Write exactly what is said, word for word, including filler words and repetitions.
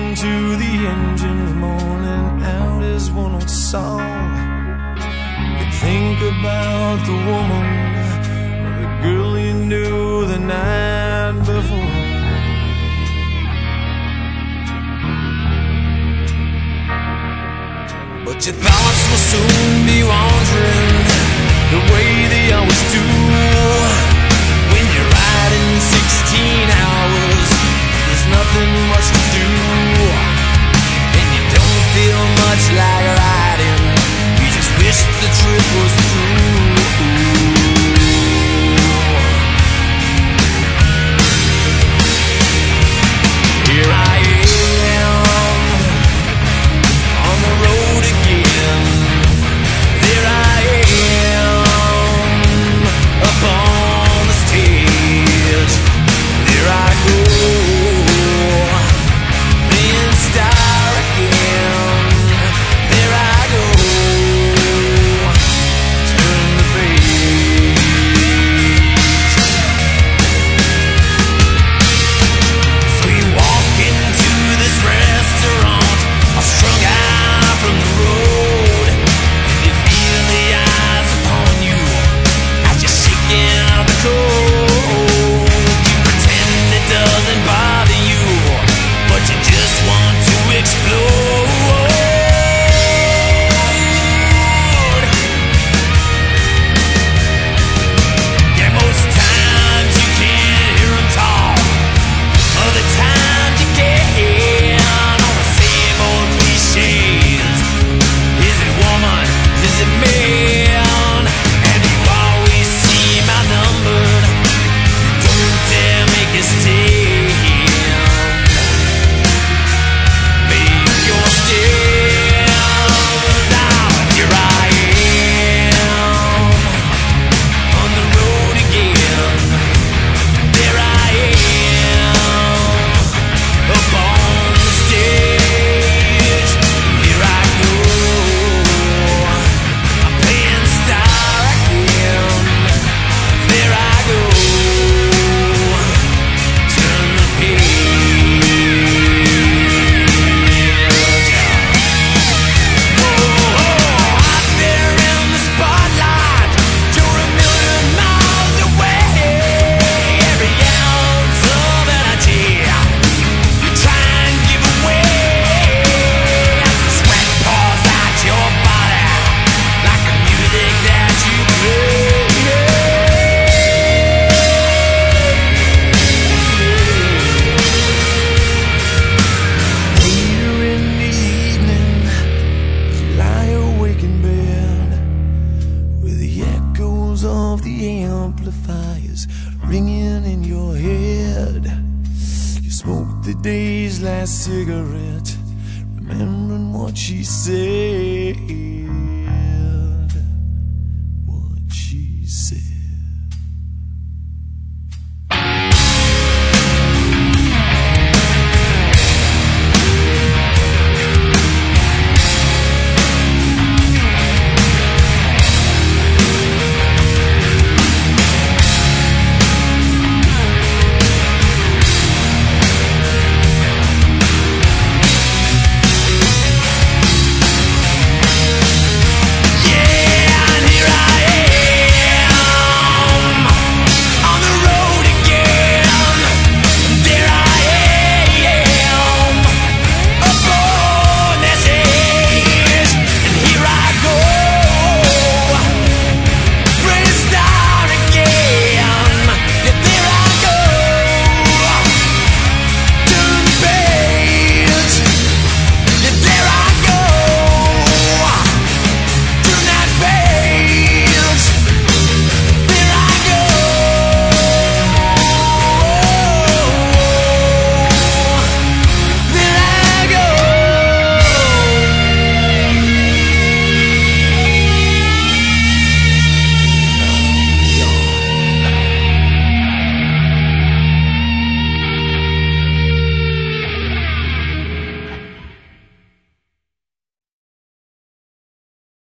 to the engine, morning out is one old song. You think about the woman or the girl you knew the night before. But your thoughts will soon be wandering the way they always do. When you're riding sixteen hours, there's nothing much to do, and you don't feel much like riding. You just wish the trip was through. Here I am on the road again. There I am up on the stage. There I go, playing star again. There I go, turn the page. So you walk into this restaurant, all strung out from the road, and you feel the eyes upon you as you're shaking out the cold. You pretend it doesn't bother you, but you just want to explode. Yeah, most times you can't hear 'em talk, other times you can. All the same old cliches. Is it woman? Is it man? And you always seem outnumbered. Don't dare make a stand. Make your stand. Now here I am on the road again. There I am up on the stage. Here I go, I'm playing star again. There I go, turn the page. Oh, out there in the spotlight, you're a million miles away. Every ounce of energy you try and give away, as the sweat pours out your body like the music that you play. Later in the evening, you lie awake in bed with the echoes of the amplifiers ringing in your head. You smoke the day's last cigarette, remembering what she said. What she said.